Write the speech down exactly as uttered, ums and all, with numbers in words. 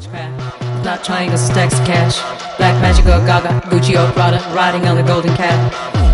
Not triangles, stacks of cash. Black magic or Gaga, Gucci or Prada, riding on the golden cat.